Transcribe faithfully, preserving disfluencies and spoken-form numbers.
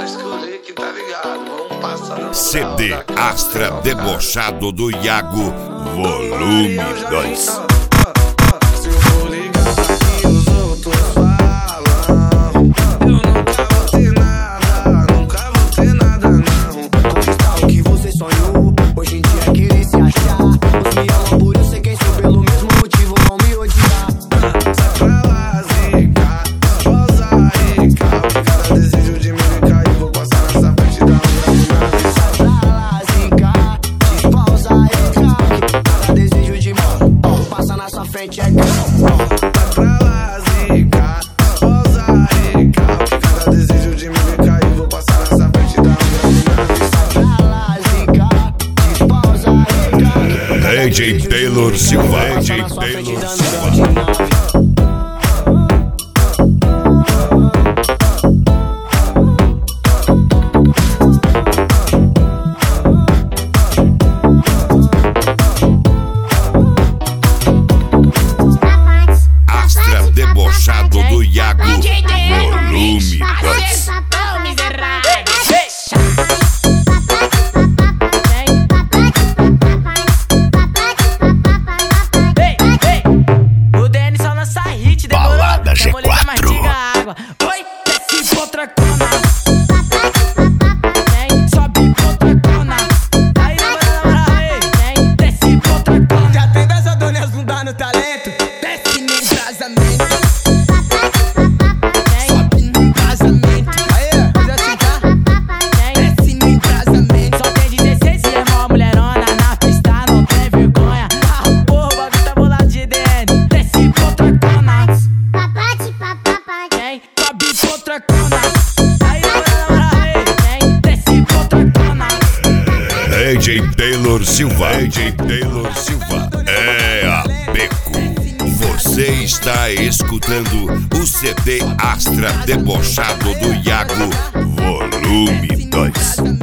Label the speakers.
Speaker 1: C D Astra Debochado do Iago, volume dois. D J Taylor Silva, D J Taylor Silva. Astra Debochado do Iago, volume dois. Balada G quatro.
Speaker 2: Oi, desce outra cona. Vem, sobe outra cona. Aí na moral, aí, vem, desce outra cona. Já tem dançador nas bunda no talento. Desce no embrasamento. Sobe no embrasamento. Aí, pode assim, tá? Desce no embrasamento. Só tem dezesseis e é mó mulherona. Na pista não tem vergonha. Ah, porra, o bagulho tá bolado de D N. Desce outra cona. Sobe outra cona. Aí na moral, aí, vem, desce outra cona.
Speaker 1: D J Taylor Silva, D J Taylor Silva, é a Beco. Você está escutando o C D Astra Debochado do Iago, volume dois.